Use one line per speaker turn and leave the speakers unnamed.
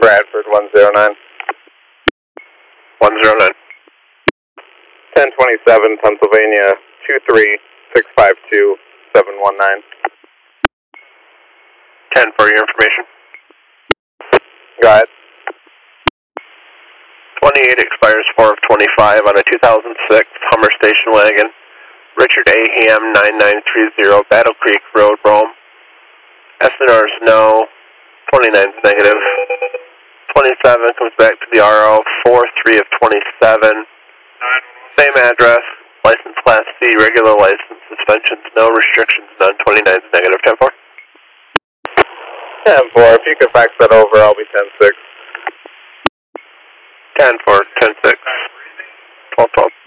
Bradford 109.
109.
1027 Pennsylvania 23652-719.
10 for your information.
Go ahead.
28 expires 4 of 25 on a 2006 Hummer station wagon. Richard A. Ham 9930 Battle Creek Road, Rome. SNR is no. 29 is negative. 27 comes back to the RO. 4-3 of 27. Same address. License Class C. Regular license. Suspensions no. Restrictions none. 29 is negative. 10-4.
10-4. If you could fax that over, I'll be 10-6.
10-4. 10-6. 12-12.